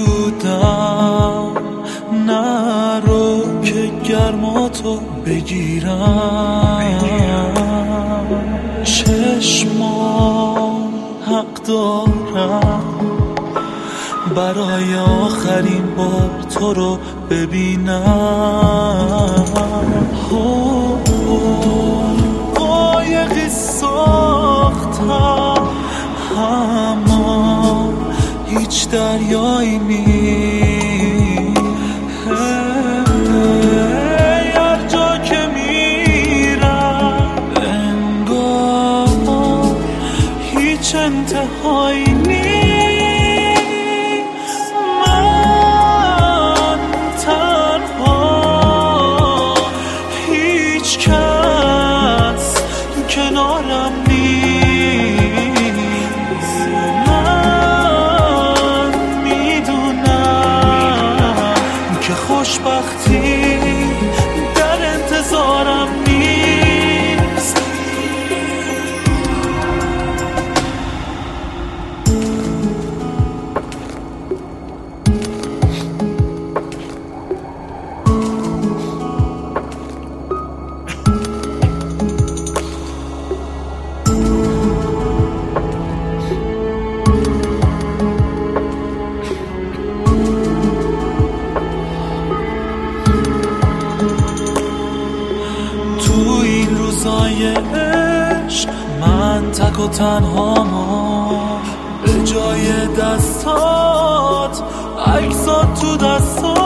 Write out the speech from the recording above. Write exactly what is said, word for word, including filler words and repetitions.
وجودم، نرو که گرماتو بگیرم. چشمام حق دارم برای آخرین بار تو رو ببینم. قایقی ساختم اما هیچ دریایی نیست. هر جا که میرم انگار هیچ انتهایی نیست. من تنها، هیچ کس کنارم نیست. من میدونم که خوشبختی در انتظارم نیست. روزای عشق من تک و تنها ما، به جای دستات عکسات تو دستات.